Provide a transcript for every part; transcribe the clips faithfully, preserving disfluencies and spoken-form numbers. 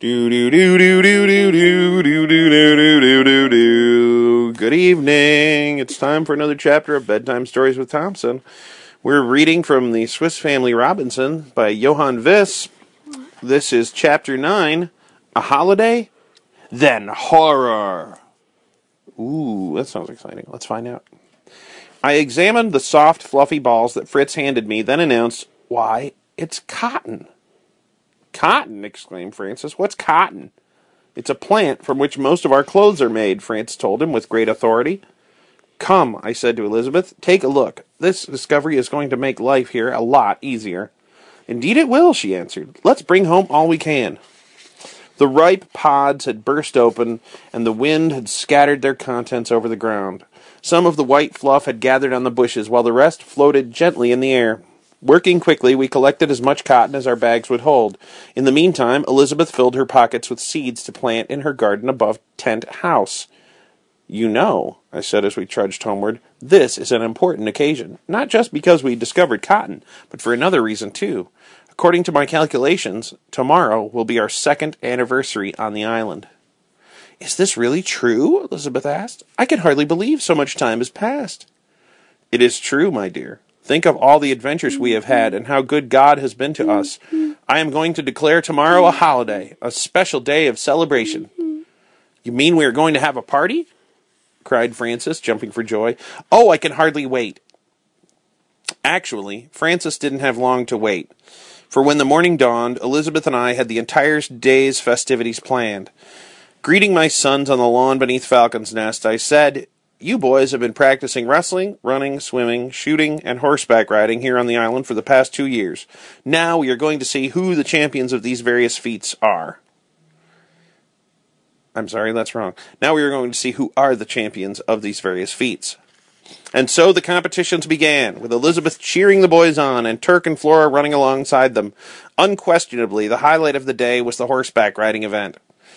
Do do do do do do do do do do do do do. Good evening. It's time for another chapter of Bedtime Stories with Thompson. We're reading from the Swiss Family Robinson by Johann Wyss. This is chapter nine. A holiday, then horror. Ooh, that sounds exciting. Let's find out. I examined the soft, fluffy balls that Fritz handed me, then announced, "Why, it's cotton." "Cotton?" exclaimed Francis. "What's cotton?" "It's a plant from which most of our clothes are made," Francis told him with great authority. "Come," I said to Elizabeth, "take a look. This discovery is going to make life here a lot easier." "Indeed it will," she answered. "Let's bring home all we can." The ripe pods had burst open, and the wind had scattered their contents over the ground. Some of the white fluff had gathered on the bushes, while the rest floated gently in the air. Working quickly, we collected as much cotton as our bags would hold. In the meantime, Elizabeth filled her pockets with seeds to plant in her garden above Tent House. "You know," I said as we trudged homeward, "this is an important occasion, not just because we discovered cotton, but for another reason, too. According to my calculations, tomorrow will be our second anniversary on the island." "Is this really true?" Elizabeth asked. "I can hardly believe so much time has passed." "It is true, my dear. Think of all the adventures we have had and how good God has been to us. I am going to declare tomorrow a holiday, a special day of celebration." "You mean we are going to have a party?" cried Francis, jumping for joy. "Oh, I can hardly wait." Actually, Francis didn't have long to wait, for when the morning dawned, Elizabeth and I had the entire day's festivities planned. Greeting my sons on the lawn beneath Falcon's Nest, I said, "You boys have been practicing wrestling, running, swimming, shooting, and horseback riding here on the island for the past two years. Now we are going to see who the champions of these various feats are." I'm sorry, that's wrong. Now we are going to see who are the champions of these various feats. And so the competitions began, with Elizabeth cheering the boys on and Turk and Flora running alongside them. Unquestionably, the highlight of the day was the horseback riding event.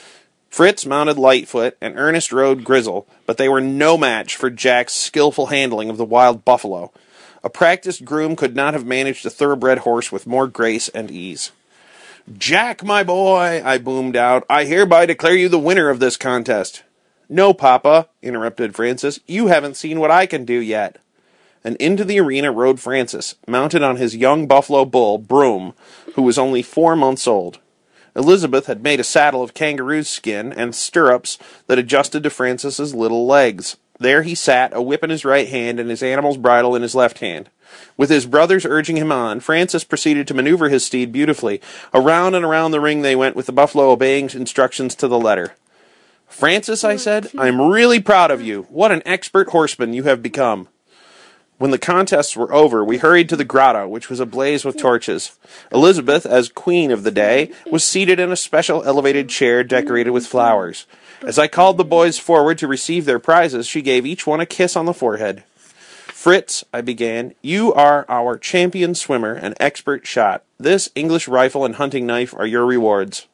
Fritz mounted Lightfoot, and Ernest rode Grizzle, but they were no match for Jack's skillful handling of the wild buffalo. A practiced groom could not have managed a thoroughbred horse with more grace and ease. "Jack, my boy," I boomed out, "I hereby declare you the winner of this contest." "No, Papa," interrupted Francis, "you haven't seen what I can do yet." And into the arena rode Francis, mounted on his young buffalo bull, Broom, who was only four months old. Elizabeth had made a saddle of kangaroo's skin and stirrups that adjusted to Francis's little legs. There he sat, a whip in his right hand and his animal's bridle in his left hand. With his brothers urging him on, Francis proceeded to maneuver his steed beautifully. Around and around the ring they went, with the buffalo obeying instructions to the letter. "Francis," I said, "I'm really proud of you. What an expert horseman you have become." When the contests were over, we hurried to the grotto, which was ablaze with torches. Elizabeth, as queen of the day, was seated in a special elevated chair decorated with flowers. As I called the boys forward to receive their prizes, she gave each one a kiss on the forehead. "Fritz," I began, "you are our champion swimmer and expert shot. This English rifle and hunting knife are your rewards."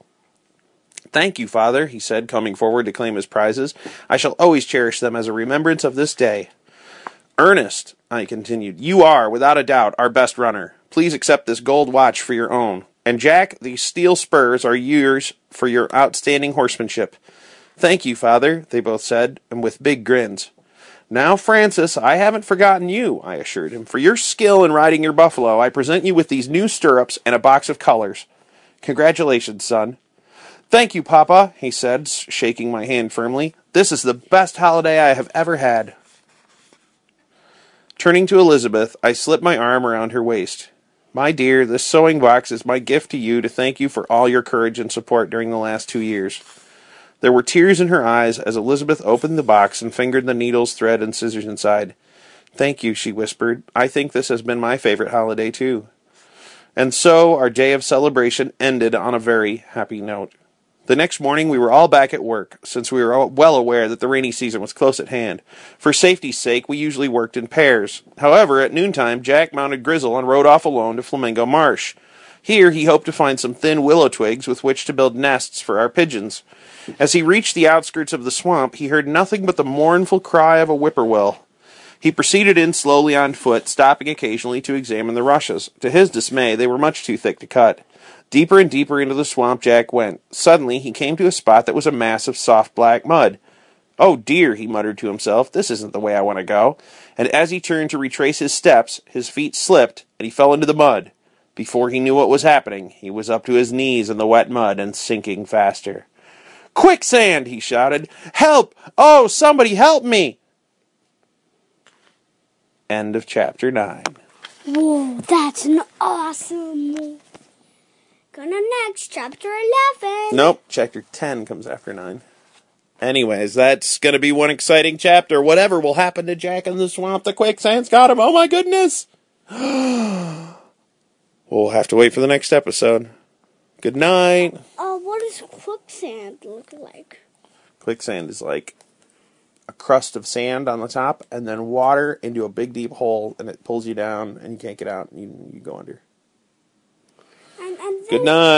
"Thank you, Father," he said, coming forward to claim his prizes. "I shall always cherish them as a remembrance of this day." "Ernest," I continued, "you are, without a doubt, our best runner. Please accept this gold watch for your own. And Jack, these steel spurs are yours for your outstanding horsemanship." "Thank you, Father," they both said, and with big grins. "Now, Francis, I haven't forgotten you," I assured him. "For your skill in riding your buffalo, I present you with these new stirrups and a box of colors. Congratulations, son." "Thank you, Papa," he said, shaking my hand firmly. "This is the best holiday I have ever had." Turning to Elizabeth, I slipped my arm around her waist. "My dear, this sewing box is my gift to you to thank you for all your courage and support during the last two years." There were tears in her eyes as Elizabeth opened the box and fingered the needles, thread, and scissors inside. "Thank you," she whispered. "I think this has been my favorite holiday, too." And so our day of celebration ended on a very happy note. The next morning we were all back at work, since we were well aware that the rainy season was close at hand. For safety's sake, we usually worked in pairs. However, at noontime, Jack mounted Grizzle and rode off alone to Flamingo Marsh. Here he hoped to find some thin willow twigs with which to build nests for our pigeons. As he reached the outskirts of the swamp, he heard nothing but the mournful cry of a whippoorwill. He proceeded in slowly on foot, stopping occasionally to examine the rushes. To his dismay, they were much too thick to cut. Deeper and deeper into the swamp Jack went. Suddenly, he came to a spot that was a mass of soft black mud. "Oh dear," he muttered to himself, "this isn't the way I want to go." And as he turned to retrace his steps, his feet slipped, and he fell into the mud. Before he knew what was happening, he was up to his knees in the wet mud and sinking faster. "Quicksand!" he shouted. "Help! Oh, somebody help me!" End of chapter nine. Whoa, that's an awesome movie. Go to next, chapter eleven. Nope, chapter ten comes after nine. Anyways, that's going to be one exciting chapter. Whatever will happen to Jack in the swamp, the quicksand's got him. Oh my goodness! We'll have to wait for the next episode. Good night. Uh, what does quicksand look like? Quicksand is like a crust of sand on the top, and then water into a big deep hole, and it pulls you down, and you can't get out, and you, you go under. And, and Good night.